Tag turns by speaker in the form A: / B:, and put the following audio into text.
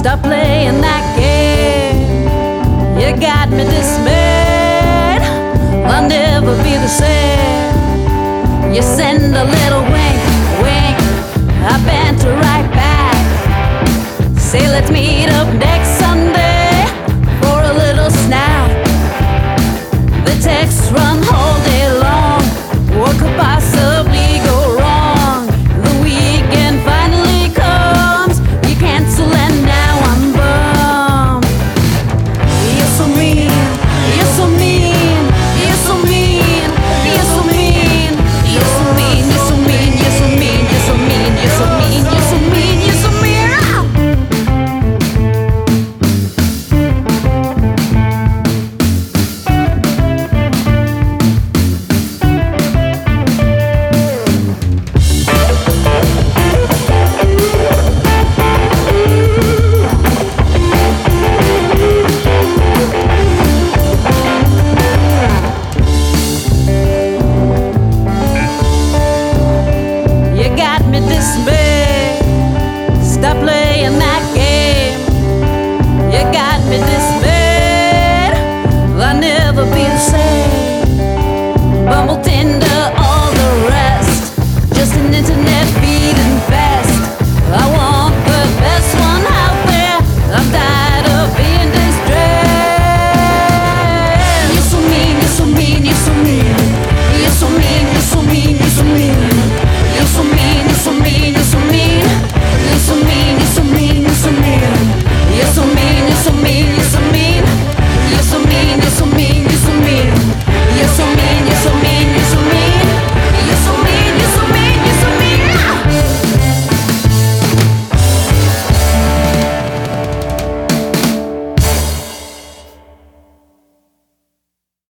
A: Stop playing that game. You got me dismayed. I'll never be the same. You send a little wink, wink. I bent right back. Say let's meet up next Sunday for a little snack. The texts run all day long. What could possibly go wrong? The weekend finally comes. You cancel and now I'm bummed. You're so mean. You're so mean. You're so mean. You're so mean. You're so mean. You're so mean. You're so mean. You're so mean. You're so mean. You're so mean. You're so mean. Stop playing that game. You got me dismayed.